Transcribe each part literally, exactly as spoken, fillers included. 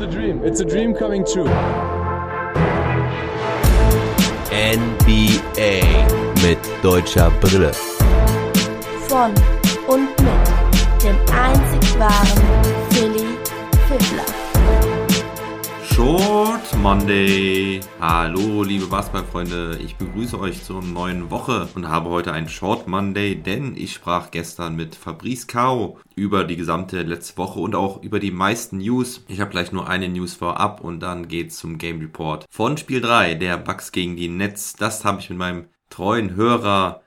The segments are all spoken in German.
a dream. It's a dream coming true. N B A mit deutscher Brille. Von und mit dem einzig wahren Philly Fiddler. Short Monday. Hallo liebe Basketballfreunde, ich begrüße euch zur neuen Woche und habe heute einen Short Monday, denn ich sprach gestern mit Fabrice Kao über die gesamte letzte Woche und auch über die meisten News. Ich habe gleich nur eine News vorab und dann geht's zum Game Report von Spiel drei, der Bucks gegen die Nets. Das habe ich mit meinem treuen Hörer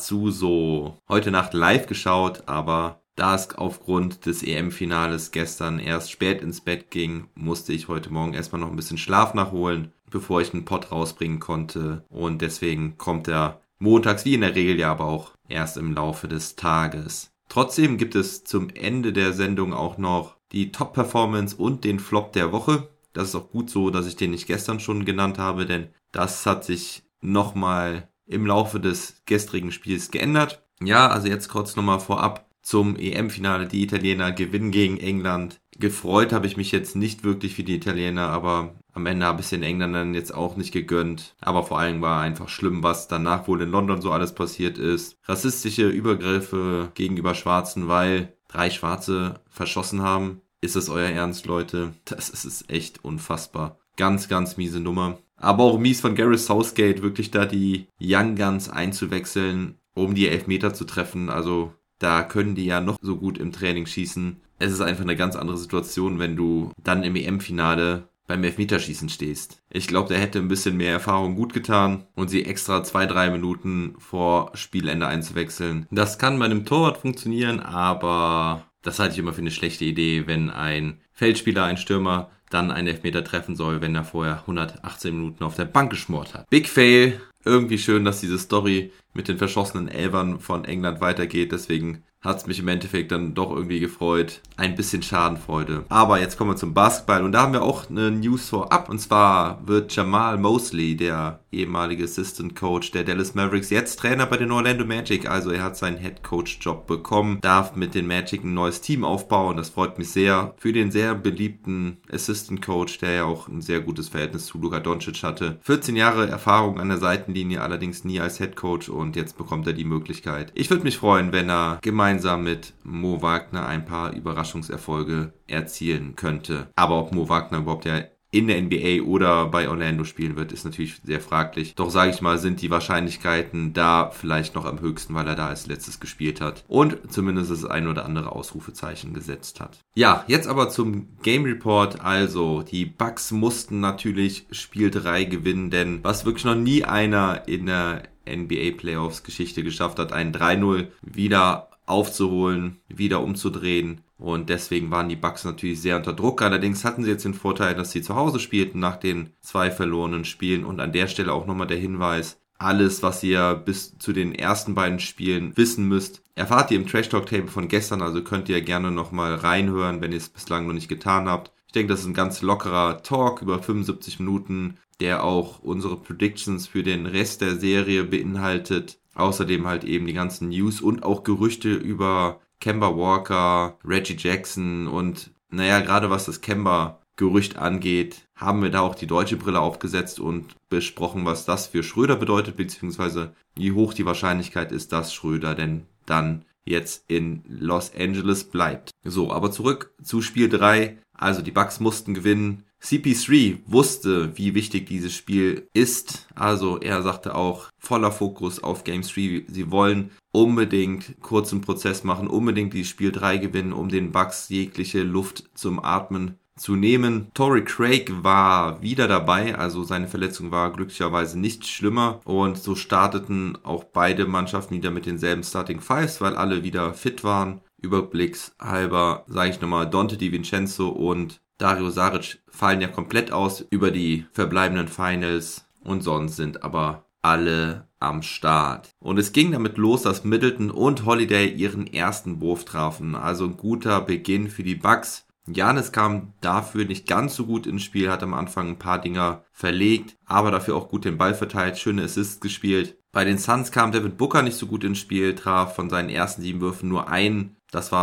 Azuso heute Nacht live geschaut, aber da es aufgrund des E M-Finales gestern erst spät ins Bett ging, musste ich heute Morgen erstmal noch ein bisschen Schlaf nachholen, bevor ich einen Pod rausbringen konnte. Und deswegen kommt er montags, wie in der Regel ja, aber auch erst im Laufe des Tages. Trotzdem gibt es zum Ende der Sendung auch noch die Top-Performance und den Flop der Woche. Das ist auch gut so, dass ich den nicht gestern schon genannt habe, denn das hat sich nochmal im Laufe des gestrigen Spiels geändert. Ja, also jetzt kurz nochmal vorab zum E M-Finale. Die Italiener gewinnen gegen England. Gefreut habe ich mich jetzt nicht wirklich für die Italiener, aber am Ende habe ich es den Engländern jetzt auch nicht gegönnt. Aber vor allem war einfach schlimm, was danach wohl in London so alles passiert ist. Rassistische Übergriffe gegenüber Schwarzen, weil drei Schwarze verschossen haben. Ist es euer Ernst, Leute? Das ist es echt unfassbar. Ganz, ganz miese Nummer. Aber auch mies von Gareth Southgate, wirklich da die Young Guns einzuwechseln, um die Elfmeter zu treffen. Also da können die ja noch so gut im Training schießen. Es ist einfach eine ganz andere Situation, wenn du dann im E M-Finale beim Elfmeterschießen stehst. Ich glaube, der hätte ein bisschen mehr Erfahrung gut getan und sie extra zwei, drei Minuten vor Spielende einzuwechseln. Das kann bei einem Torwart funktionieren, aber das halte ich immer für eine schlechte Idee, wenn ein Feldspieler, ein Stürmer dann einen Elfmeter treffen soll, wenn er vorher hundertachtzehn Minuten auf der Bank geschmort hat. Big Fail. Irgendwie schön, dass diese Story mit den verschossenen Elfern von England weitergeht. Deswegen hat es mich im Endeffekt dann doch irgendwie gefreut. Ein bisschen Schadenfreude. Aber jetzt kommen wir zum Basketball. Und da haben wir auch eine News vorab. Und zwar wird Jamal Mosley, der ehemalige Assistant Coach der Dallas Mavericks, jetzt Trainer bei den Orlando Magic. Also er hat seinen Head Coach Job bekommen. Darf mit den Magic ein neues Team aufbauen. Das freut mich sehr. Für den sehr beliebten Assistant Coach, der ja auch ein sehr gutes Verhältnis zu Luka Doncic hatte. vierzehn Jahre Erfahrung an der Seitenlinie, allerdings nie als Head Coach. Und jetzt bekommt er die Möglichkeit. Ich würde mich freuen, wenn er gemeinsam mit Mo Wagner ein paar Überraschungserfolge erzielen könnte. Aber ob Mo Wagner überhaupt ja in der N B A oder bei Orlando spielen wird, ist natürlich sehr fraglich. Doch sage ich mal, sind die Wahrscheinlichkeiten da vielleicht noch am höchsten, weil er da als letztes gespielt hat und zumindest das ein oder andere Ausrufezeichen gesetzt hat. Ja, jetzt aber zum Game Report. Also, die Bucks mussten natürlich Spiel drei gewinnen, denn was wirklich noch nie einer in der N B A Playoffs Geschichte geschafft hat, einen drei null wieder aufzuholen, wieder umzudrehen. Und deswegen waren die Bucks natürlich sehr unter Druck. Allerdings hatten sie jetzt den Vorteil, dass sie zu Hause spielten nach den zwei verlorenen Spielen. Und an der Stelle auch nochmal der Hinweis, alles, was ihr bis zu den ersten beiden Spielen wissen müsst, erfahrt ihr im Trash Talk Table von gestern. Also könnt ihr gerne nochmal reinhören, wenn ihr es bislang noch nicht getan habt. Ich denke, das ist ein ganz lockerer Talk über fünfundsiebzig Minuten, der auch unsere Predictions für den Rest der Serie beinhaltet. Außerdem halt eben die ganzen News und auch Gerüchte über Kemba Walker, Reggie Jackson und naja, gerade was das Kemba-Gerücht angeht, haben wir da auch die deutsche Brille aufgesetzt und besprochen, was das für Schröder bedeutet, beziehungsweise wie hoch die Wahrscheinlichkeit ist, dass Schröder denn dann jetzt in Los Angeles bleibt. So, aber zurück zu Spiel drei. Also die Bucks mussten gewinnen. C P drei wusste, wie wichtig dieses Spiel ist. Also er sagte auch, voller Fokus auf Game drei. Sie wollen unbedingt kurzen Prozess machen, unbedingt dieses Spiel drei gewinnen, um den Bucks jegliche Luft zum Atmen zu nehmen. Torrey Craig war wieder dabei, also seine Verletzung war glücklicherweise nicht schlimmer. Und so starteten auch beide Mannschaften wieder mit denselben Starting Fives, weil alle wieder fit waren. Überblickshalber sage ich nochmal, Donte DiVincenzo und Dario Saric fallen ja komplett aus über die verbleibenden Finals und sonst sind aber alle am Start. Und es ging damit los, dass Middleton und Holiday ihren ersten Wurf trafen. Also ein guter Beginn für die Bucks. Giannis kam dafür nicht ganz so gut ins Spiel, hat am Anfang ein paar Dinger verlegt, aber dafür auch gut den Ball verteilt, schöne Assists gespielt. Bei den Suns kam Devin Booker nicht so gut ins Spiel, traf von seinen ersten sieben Würfen nur einen. Das war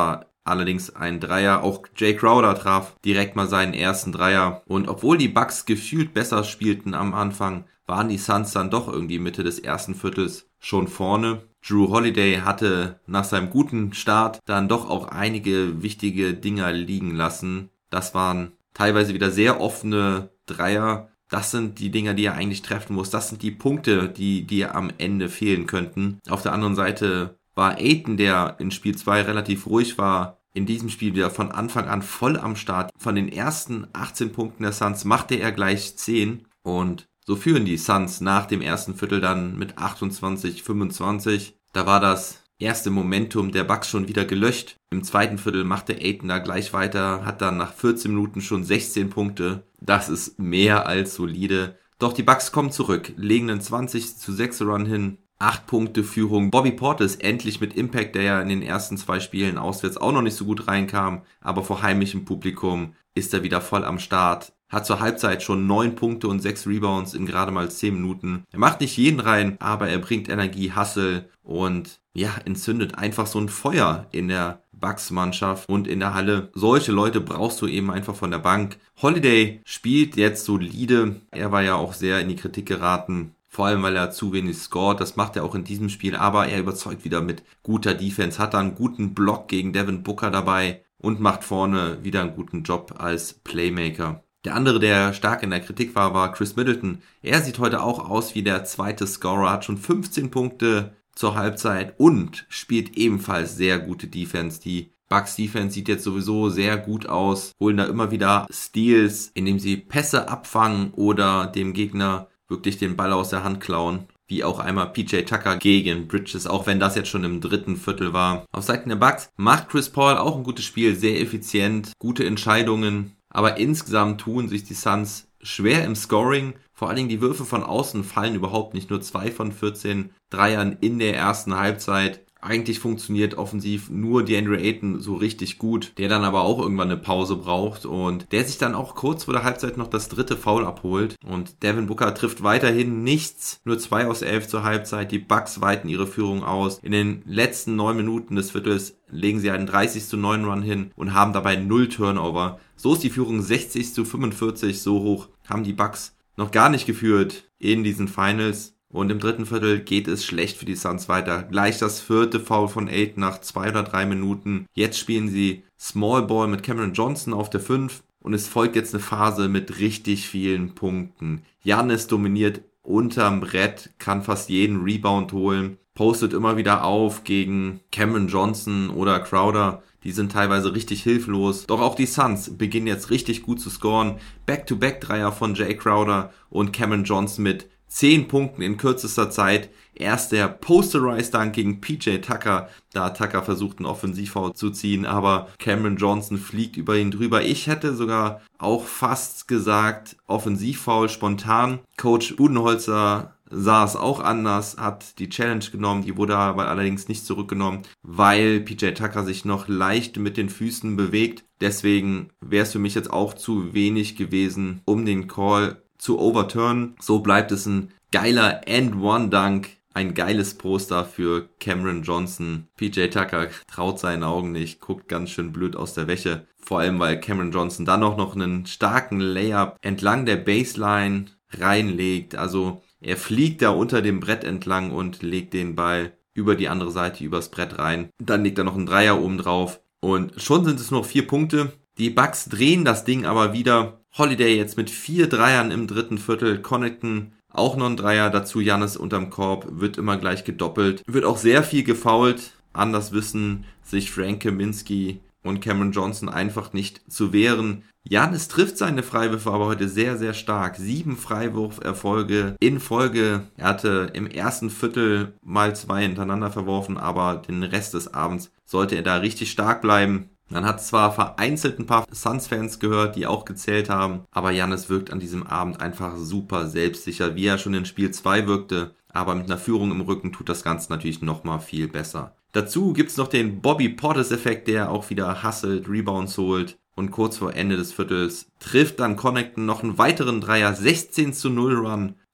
allerdings ein Dreier. Auch Jay Crowder traf direkt mal seinen ersten Dreier. Und obwohl die Bucks gefühlt besser spielten am Anfang, waren die Suns dann doch irgendwie Mitte des ersten Viertels schon vorne. Jrue Holiday hatte nach seinem guten Start dann doch auch einige wichtige Dinger liegen lassen. Das waren teilweise wieder sehr offene Dreier. Das sind die Dinger, die er eigentlich treffen muss. Das sind die Punkte, die dir am Ende fehlen könnten. Auf der anderen Seite war Ayton, der in Spiel zwei relativ ruhig war, in diesem Spiel wieder von Anfang an voll am Start. Von den ersten achtzehn Punkten der Suns machte er gleich zehn. Und so führen die Suns nach dem ersten Viertel dann mit achtundzwanzig fünfundzwanzig. Da war das erste Momentum der Bucks schon wieder gelöscht. Im zweiten Viertel machte Ayton da gleich weiter, hat dann nach vierzehn Minuten schon sechzehn Punkte. Das ist mehr als solide. Doch die Bucks kommen zurück, legen einen zwanzig zu sechs Run hin. acht Punkte Führung. Bobby Portis endlich mit Impact, der ja in den ersten zwei Spielen auswärts auch noch nicht so gut reinkam. Aber vor heimischem Publikum ist er wieder voll am Start. Hat zur Halbzeit schon neun Punkte und sechs Rebounds in gerade mal zehn Minuten. Er macht nicht jeden rein, aber er bringt Energie, Hustle und ja, entzündet einfach so ein Feuer in der Bucks-Mannschaft und in der Halle. Solche Leute brauchst du eben einfach von der Bank. Holiday spielt jetzt solide. Er war ja auch sehr in die Kritik geraten. Vor allem, weil er zu wenig scored. Das macht er auch in diesem Spiel. Aber er überzeugt wieder mit guter Defense. Hat da einen guten Block gegen Devin Booker dabei und macht vorne wieder einen guten Job als Playmaker. Der andere, der stark in der Kritik war, war Chris Middleton. Er sieht heute auch aus wie der zweite Scorer, hat schon fünfzehn Punkte zur Halbzeit und spielt ebenfalls sehr gute Defense. Die Bucks Defense sieht jetzt sowieso sehr gut aus, holen da immer wieder Steals, indem sie Pässe abfangen oder dem Gegner wirklich den Ball aus der Hand klauen. Wie auch einmal P J Tucker gegen Bridges, auch wenn das jetzt schon im dritten Viertel war. Auf Seiten der Bucks macht Chris Paul auch ein gutes Spiel, sehr effizient, gute Entscheidungen. Aber insgesamt tun sich die Suns schwer im Scoring. Vor allen Dingen die Würfe von außen fallen überhaupt nicht. Nur zwei von vierzehn Dreiern in der ersten Halbzeit. Eigentlich funktioniert offensiv nur DeAndre Ayton so richtig gut, der dann aber auch irgendwann eine Pause braucht und der sich dann auch kurz vor der Halbzeit noch das dritte Foul abholt. Und Devin Booker trifft weiterhin nichts, nur zwei aus elf zur Halbzeit. Die Bucks weiten ihre Führung aus. In den letzten neun Minuten des Viertels legen sie einen dreißig zu neun Run hin und haben dabei null Turnover. So ist die Führung sechzig zu fünfundvierzig, so hoch haben die Bucks noch gar nicht geführt in diesen Finals. Und im dritten Viertel geht es schlecht für die Suns weiter. Gleich das vierte Foul von Ayton nach zwei oder drei Minuten. Jetzt spielen sie Small Ball mit Cameron Johnson auf der fünf. Und es folgt jetzt eine Phase mit richtig vielen Punkten. Giannis dominiert unterm Brett, kann fast jeden Rebound holen. Postet immer wieder auf gegen Cameron Johnson oder Crowder. Die sind teilweise richtig hilflos. Doch auch die Suns beginnen jetzt richtig gut zu scoren. Back-to-Back-Dreier von Jay Crowder und Cameron Johnson mit zehn Punkten in kürzester Zeit. Erst der Posterized Dunk gegen P J Tucker. Da hat Tucker versucht, einen Offensivfoul zu ziehen, aber Cameron Johnson fliegt über ihn drüber. Ich hätte sogar auch fast gesagt, Offensivfoul spontan. Coach Budenholzer sah es auch anders, hat die Challenge genommen, die wurde aber allerdings nicht zurückgenommen, weil P J Tucker sich noch leicht mit den Füßen bewegt. Deswegen wäre es für mich jetzt auch zu wenig gewesen, um den Call zu overturnen. So bleibt es ein geiler And-One-Dunk, ein geiles Poster für Cameron Johnson. P J Tucker traut seinen Augen nicht, guckt ganz schön blöd aus der Wäsche. Vor allem, weil Cameron Johnson dann auch noch einen starken Layup entlang der Baseline reinlegt. Also er fliegt da unter dem Brett entlang und legt den Ball über die andere Seite, übers Brett rein. Dann legt er noch einen Dreier oben drauf. Und schon sind es nur vier Punkte. Die Bucks drehen das Ding aber wieder. Holiday jetzt mit vier Dreiern im dritten Viertel. Connaughton auch noch ein Dreier. Dazu Giannis unterm Korb. Wird immer gleich gedoppelt. Wird auch sehr viel gefoult. Anders wissen sich Frank Kaminsky und Cameron Johnson einfach nicht zu wehren. Giannis trifft seine Freiwürfe aber heute sehr, sehr stark. Sieben Freiwurferfolge in Folge. Er hatte im ersten Viertel mal zwei hintereinander verworfen, aber den Rest des Abends sollte er da richtig stark bleiben. Man hat zwar vereinzelt ein paar Suns-Fans gehört, die auch gezählt haben, aber Giannis wirkt an diesem Abend einfach super selbstsicher, wie er schon in Spiel zwei wirkte. Aber mit einer Führung im Rücken tut das Ganze natürlich nochmal viel besser. Dazu gibt's noch den Bobby Portis-Effekt, der auch wieder hustelt, Rebounds holt. Und kurz vor Ende des Viertels trifft dann Connaughton noch einen weiteren Dreier, sechzehn zu null Run,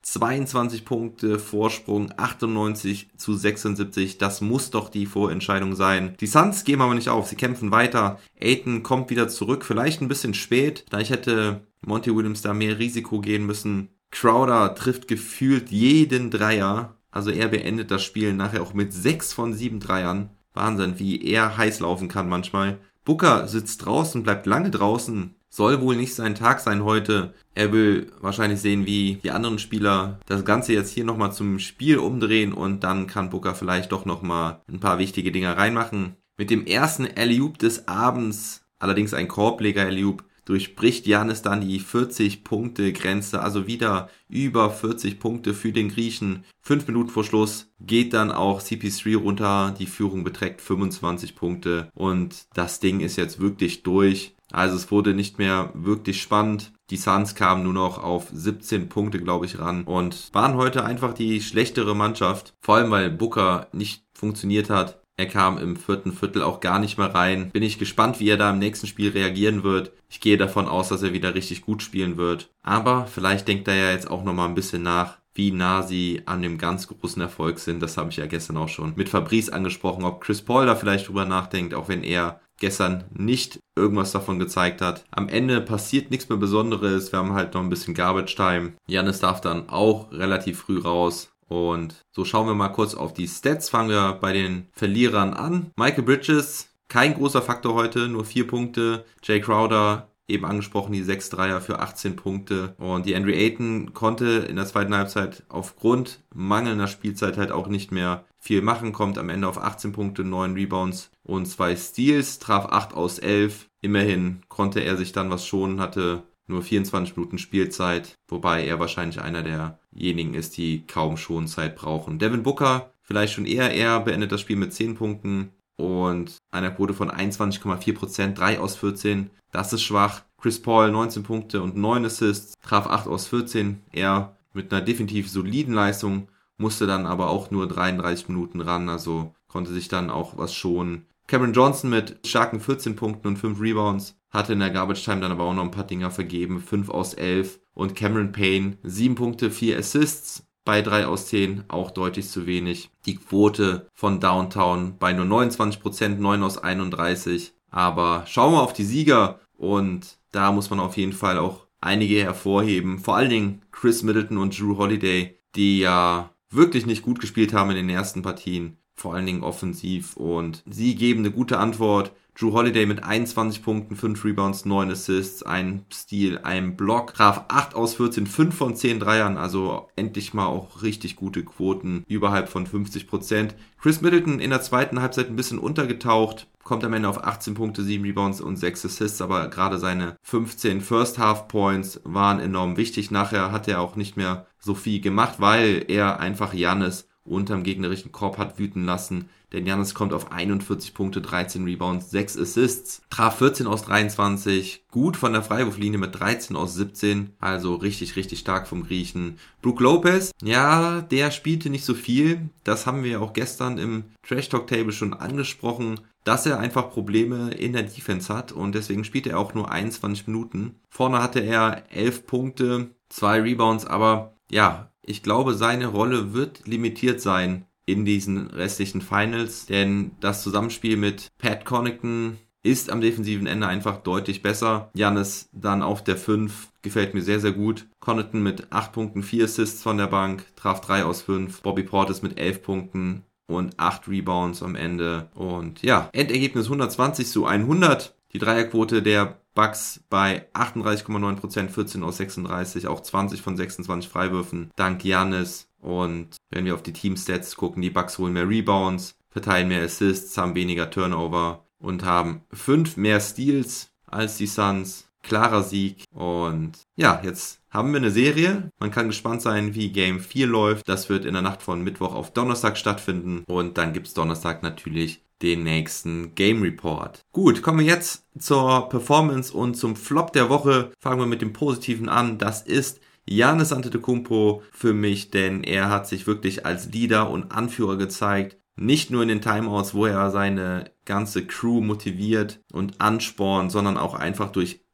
zweiundzwanzig Punkte Vorsprung, achtundneunzig zu sechsundsiebzig. Das muss doch die Vorentscheidung sein. Die Suns geben aber nicht auf. Sie kämpfen weiter. Ayton kommt wieder zurück. Vielleicht ein bisschen spät. Vielleicht hätte Monty Williams da mehr Risiko gehen müssen. Crowder trifft gefühlt jeden Dreier. Also er beendet das Spiel nachher auch mit sechs von sieben Dreiern. Wahnsinn, wie er heiß laufen kann manchmal. Booker sitzt draußen, bleibt lange draußen. Soll wohl nicht sein Tag sein heute. Er will wahrscheinlich sehen, wie die anderen Spieler das Ganze jetzt hier nochmal zum Spiel umdrehen und dann kann Booker vielleicht doch nochmal ein paar wichtige Dinger reinmachen. Mit dem ersten Alley-Oop des Abends, allerdings ein Korbleger-Alley-Oop, durchbricht Giannis dann die vierzig-Punkte-Grenze, also wieder über vierzig Punkte für den Griechen. Fünf Minuten vor Schluss geht dann auch C P drei runter, die Führung beträgt fünfundzwanzig Punkte und das Ding ist jetzt wirklich durch. Also es wurde nicht mehr wirklich spannend. Die Suns kamen nur noch auf siebzehn Punkte, glaube ich, ran und waren heute einfach die schlechtere Mannschaft. Vor allem, weil Booker nicht funktioniert hat. Er kam im vierten Viertel auch gar nicht mehr rein. Bin ich gespannt, wie er da im nächsten Spiel reagieren wird. Ich gehe davon aus, dass er wieder richtig gut spielen wird. Aber vielleicht denkt er ja jetzt auch nochmal ein bisschen nach, wie nah sie an dem ganz großen Erfolg sind. Das habe ich ja gestern auch schon mit Fabrice angesprochen, ob Chris Paul da vielleicht drüber nachdenkt, auch wenn er gestern nicht irgendwas davon gezeigt hat. Am Ende passiert nichts mehr Besonderes. Wir haben halt noch ein bisschen Garbage Time. Giannis darf dann auch relativ früh raus. Und so schauen wir mal kurz auf die Stats. Fangen wir bei den Verlierern an. Michael Bridges, kein großer Faktor heute, nur vier Punkte. Jay Crowder, eben angesprochen, die sechs Dreier für achtzehn Punkte. Und die Andrew Ayton konnte in der zweiten Halbzeit aufgrund mangelnder Spielzeit halt auch nicht mehr viel machen. Kommt am Ende auf achtzehn Punkte, neun Rebounds und zwei Steals. Traf acht aus elf. Immerhin konnte er sich dann was schonen, hatte nur vierundzwanzig Minuten Spielzeit, wobei er wahrscheinlich einer derjenigen ist, die kaum Schonzeit brauchen. Devin Booker vielleicht schon eher, er beendet das Spiel mit zehn Punkten und einer Quote von einundzwanzig Komma vier Prozent, drei aus vierzehn, das ist schwach. Chris Paul neunzehn Punkte und neun Assists, traf acht aus vierzehn, er mit einer definitiv soliden Leistung, musste dann aber auch nur dreiunddreißig Minuten ran, also konnte sich dann auch was schonen. Cameron Johnson mit starken vierzehn Punkten und fünf Rebounds, hatte in der Garbage Time dann aber auch noch ein paar Dinger vergeben, fünf aus elf. Und Cameron Payne, sieben Punkte, vier Assists bei drei aus zehn, auch deutlich zu wenig. Die Quote von Downtown bei nur neunundzwanzig Prozent, neun aus einunddreißig. Aber schauen wir auf die Sieger und da muss man auf jeden Fall auch einige hervorheben. Vor allen Dingen Chris Middleton und Jrue Holiday, die ja wirklich nicht gut gespielt haben in den ersten Partien. Vor allen Dingen offensiv und sie geben eine gute Antwort. Jrue Holiday mit einundzwanzig Punkten, fünf Rebounds, neun Assists, ein Steal, ein Block, traf acht aus vierzehn, fünf von zehn Dreiern, also endlich mal auch richtig gute Quoten, überhalb von fünfzig Prozent. Chris Middleton in der zweiten Halbzeit ein bisschen untergetaucht, kommt am Ende auf achtzehn Punkte, sieben Rebounds und sechs Assists, aber gerade seine fünfzehn First Half Points waren enorm wichtig. Nachher hat er auch nicht mehr so viel gemacht, weil er einfach Giannis unterm gegnerischen Korb hat wüten lassen. Denn Giannis kommt auf einundvierzig Punkte, dreizehn Rebounds, sechs Assists, traf vierzehn aus dreiundzwanzig, gut von der Freiwurflinie mit dreizehn aus siebzehn, also richtig, richtig stark vom Griechen. Brook Lopez, ja, der spielte nicht so viel, das haben wir ja auch gestern im Trash Talk Table schon angesprochen, dass er einfach Probleme in der Defense hat und deswegen spielte er auch nur einundzwanzig Minuten. Vorne hatte er elf Punkte, zwei Rebounds, aber ja, ich glaube, seine Rolle wird limitiert sein in diesen restlichen Finals, denn das Zusammenspiel mit Pat Connaughton ist am defensiven Ende einfach deutlich besser. Giannis dann auf der fünf, gefällt mir sehr, sehr gut. Connaughton mit acht Punkten, vier Assists von der Bank, traf drei aus fünf. Bobby Portis mit elf Punkten und acht Rebounds am Ende. Und ja, Endergebnis hundertzwanzig zu hundert. Die Dreierquote der Bucks bei achtunddreißig Komma neun Prozent, vierzehn aus sechsunddreißig, auch zwanzig von sechsundzwanzig Freiwürfen, dank Giannis. Und wenn wir auf die Team-Stats gucken, die Bucks holen mehr Rebounds, verteilen mehr Assists, haben weniger Turnover und haben fünf mehr Steals als die Suns. Klarer Sieg. Und ja, jetzt haben wir eine Serie. Man kann gespannt sein, wie Game vier läuft. Das wird in der Nacht von Mittwoch auf Donnerstag stattfinden. Und dann gibt's Donnerstag natürlich den nächsten Game Report. Gut, kommen wir jetzt zur Performance und zum Flop der Woche. Fangen wir mit dem Positiven an. Das ist Giannis Antetokounmpo für mich, denn er hat sich wirklich als Leader und Anführer gezeigt. Nicht nur in den Timeouts, wo er seine ganze Crew motiviert und anspornt, sondern auch einfach durch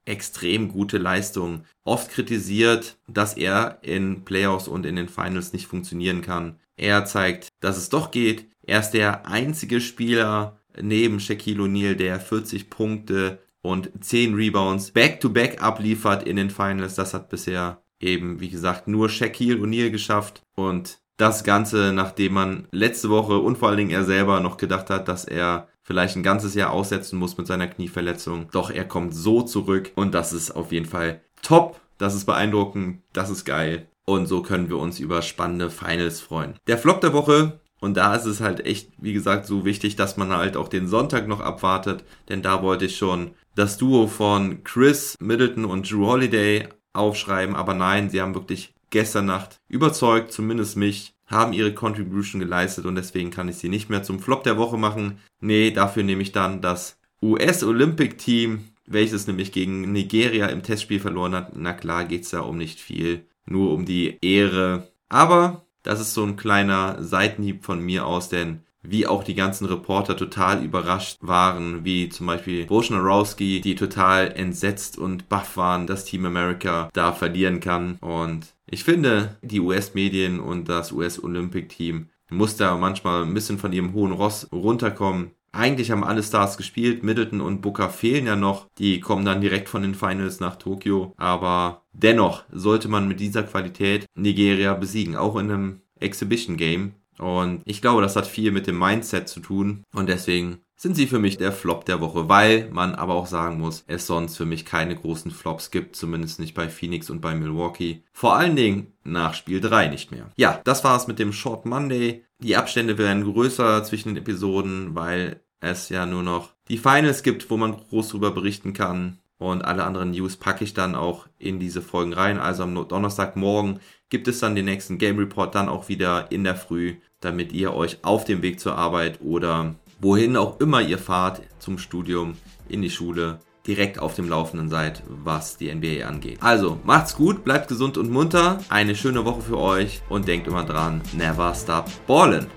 extrem gute Leistung. Oft kritisiert, dass er in Playoffs und in den Finals nicht funktionieren kann. Er zeigt, dass es doch geht. Er ist der einzige Spieler neben Shaquille O'Neal, der vierzig Punkte und zehn Rebounds back-to-back abliefert in den Finals. Das hat bisher eben, wie gesagt, nur Shaquille O'Neal geschafft. Und das Ganze, nachdem man letzte Woche und vor allen Dingen er selber noch gedacht hat, dass er vielleicht ein ganzes Jahr aussetzen muss mit seiner Knieverletzung. Doch er kommt so zurück und das ist auf jeden Fall top. Das ist beeindruckend, das ist geil. Und so können wir uns über spannende Finals freuen. Der Flop der Woche, und da ist es halt echt, wie gesagt, so wichtig, dass man halt auch den Sonntag noch abwartet. Denn da wollte ich schon das Duo von Chris Middleton und Jrue Holiday aufschreiben. Aber nein, sie haben wirklich gestern Nacht überzeugt, zumindest mich, haben ihre Contribution geleistet und deswegen kann ich sie nicht mehr zum Flop der Woche machen. Nee, dafür nehme ich dann das U S Olympic Team, welches nämlich gegen Nigeria im Testspiel verloren hat. Na klar, geht's da um nicht viel, nur um die Ehre. Aber das ist so ein kleiner Seitenhieb von mir aus, denn wie auch die ganzen Reporter total überrascht waren, wie zum Beispiel Wojnarowski, die total entsetzt und baff waren, dass Team America da verlieren kann. Und ich finde, die U S-Medien und das U S-Olympic-Team muss da manchmal ein bisschen von ihrem hohen Ross runterkommen. Eigentlich haben alle Stars gespielt, Middleton und Booker fehlen ja noch. Die kommen dann direkt von den Finals nach Tokio. Aber dennoch sollte man mit dieser Qualität Nigeria besiegen, auch in einem Exhibition-Game. Und ich glaube, das hat viel mit dem Mindset zu tun. Und deswegen sind sie für mich der Flop der Woche, weil man aber auch sagen muss, es sonst für mich keine großen Flops gibt, zumindest nicht bei Phoenix und bei Milwaukee. Vor allen Dingen nach Spiel drei nicht mehr. Ja, das war's mit dem Short Monday. Die Abstände werden größer zwischen den Episoden, weil es ja nur noch die Finals gibt, wo man groß drüber berichten kann. Und alle anderen News packe ich dann auch in diese Folgen rein. Also am Donnerstagmorgen gibt es dann den nächsten Game Report dann auch wieder in der Früh, damit ihr euch auf dem Weg zur Arbeit oder wohin auch immer ihr fahrt, zum Studium, in die Schule, direkt auf dem Laufenden seid, was die N B A angeht. Also, macht's gut, bleibt gesund und munter, eine schöne Woche für euch und denkt immer dran, never stop ballin'.